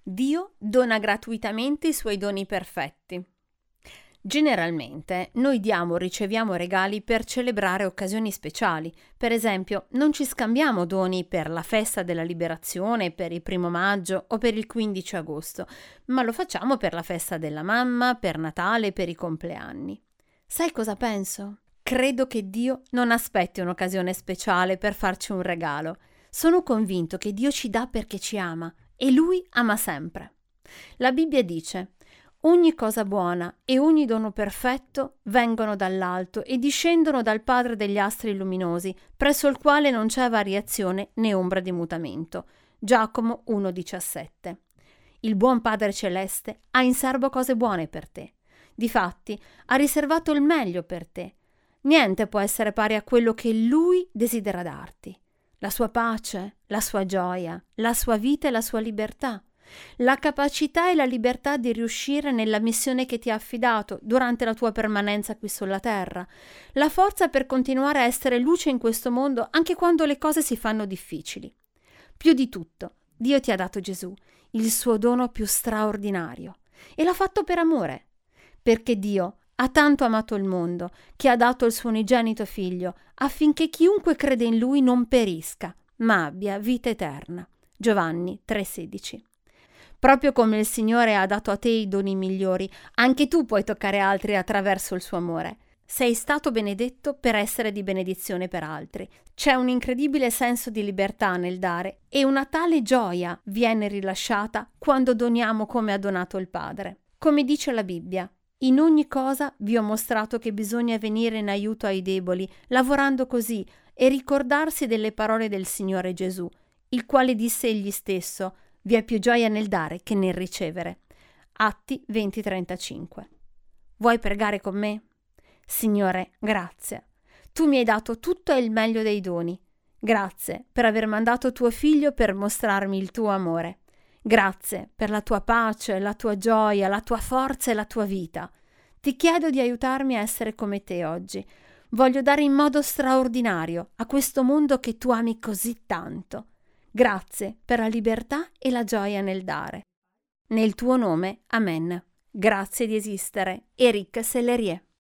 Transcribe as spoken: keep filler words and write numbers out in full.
Dio dona gratuitamente i suoi doni perfetti. Generalmente noi diamo o riceviamo regali per celebrare occasioni speciali. Per esempio, non ci scambiamo doni per la festa della liberazione, per il primo maggio o per il quindici agosto, ma lo facciamo per la festa della mamma, per Natale, per i compleanni. Sai cosa penso? Credo che Dio non aspetti un'occasione speciale per farci un regalo. Sono convinto che Dio ci dà perché ci ama e Lui ama sempre. La Bibbia dice: ogni cosa buona e ogni dono perfetto vengono dall'alto e discendono dal Padre degli astri luminosi, presso il quale non c'è variazione né ombra di mutamento. Giacomo uno diciassette. Il buon Padre Celeste ha in serbo cose buone per te. Difatti, ha riservato il meglio per te. Niente può essere pari a quello che Lui desidera darti. La sua pace, la sua gioia, la sua vita e la sua libertà. La capacità e la libertà di riuscire nella missione che ti ha affidato durante la tua permanenza qui sulla terra, la forza per continuare a essere luce in questo mondo anche quando le cose si fanno difficili. Più di tutto, Dio ti ha dato Gesù, il suo dono più straordinario, e l'ha fatto per amore, perché Dio ha tanto amato il mondo che ha dato il suo unigenito figlio affinché chiunque crede in lui non perisca, ma abbia vita eterna. Giovanni tre sedici. Proprio come il Signore ha dato a te i doni migliori, anche tu puoi toccare altri attraverso il suo amore. Sei stato benedetto per essere di benedizione per altri. C'è un incredibile senso di libertà nel dare e una tale gioia viene rilasciata quando doniamo come ha donato il Padre. Come dice la Bibbia: in ogni cosa vi ho mostrato che bisogna venire in aiuto ai deboli, lavorando così e ricordarsi delle parole del Signore Gesù, il quale disse egli stesso: vi è più gioia nel dare che nel ricevere. Atti venti trentacinque. Vuoi pregare con me? Signore, grazie. Tu mi hai dato tutto e il meglio dei doni. Grazie per aver mandato tuo figlio per mostrarmi il tuo amore. Grazie per la tua pace, la tua gioia, la tua forza e la tua vita. Ti chiedo di aiutarmi a essere come te oggi. Voglio dare in modo straordinario a questo mondo che tu ami così tanto. Grazie per la libertà e la gioia nel dare. Nel tuo nome, amen. Grazie di esistere. Eric Sellerie.